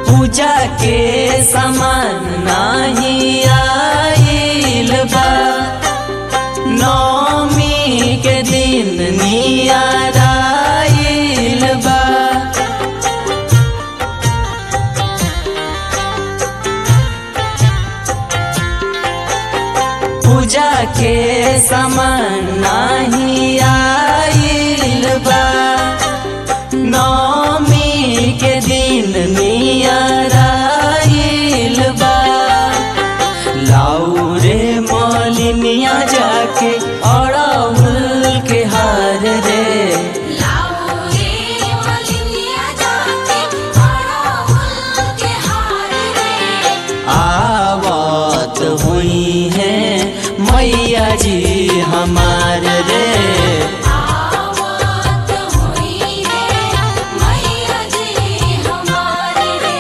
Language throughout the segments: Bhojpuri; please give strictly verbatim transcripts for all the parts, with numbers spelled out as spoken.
पूजा के सामान नाही आइल बा, नौमी के दिन नियर आइल बा। पूजा के सामान नाही आइल बा, नौमी के दिन नियर आइल बा। लाऊ रे मलिनिया जाके अड़हुल के हार रे, आवत हुई है मैया जी हमार रे। आवत हुई है मैया जी हमार रे।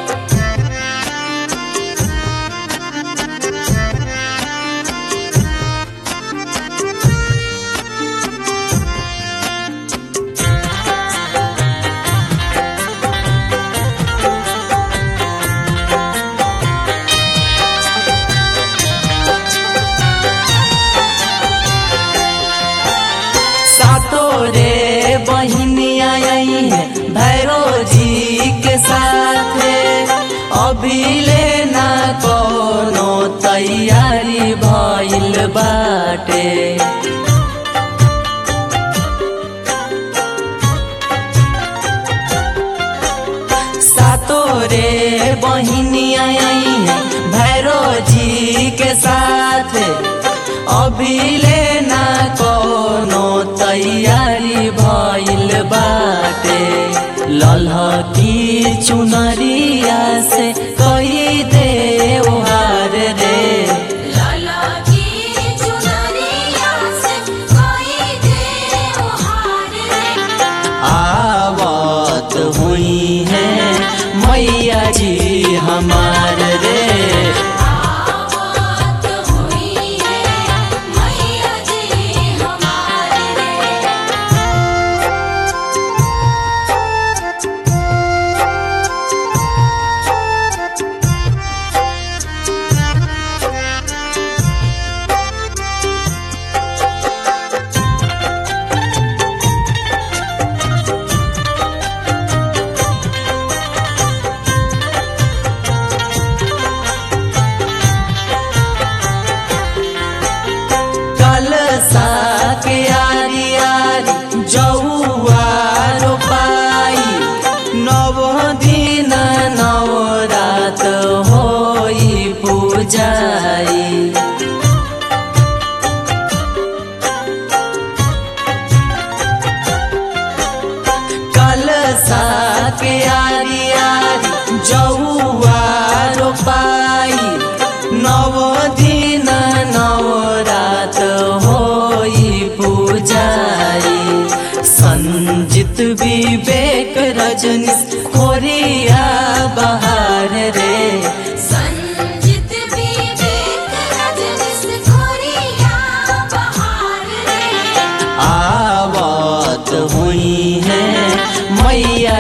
तोरे बहनिया आई है भैरो जी के साथ, अभी लेना कोनो तैयारी भइल बाटे। सातोरे बहनिया आई है भैरो जी के साथ, अभी लेना कोनो तैयारी भइल बाटे। ललहकी चुनरिया से कई देवहार रे, ललकी चुनरिया से कोई देवहार रे। आवत हुई है मैया जी हमार रे। आवत हुई है मैया जी हमार रे। कलसा के आरी आरी जौआ रोपाई, नव दिन नव रात होई पूजाई। कलसा के आरी आरी जौआ रोपाई, नव दिन नव रात होई पूजाई। संजित विवेक रजनी खोरिया बहार रे, संजित विवेक रजनीश खोरिया बहार रे। आवत हुई है मैया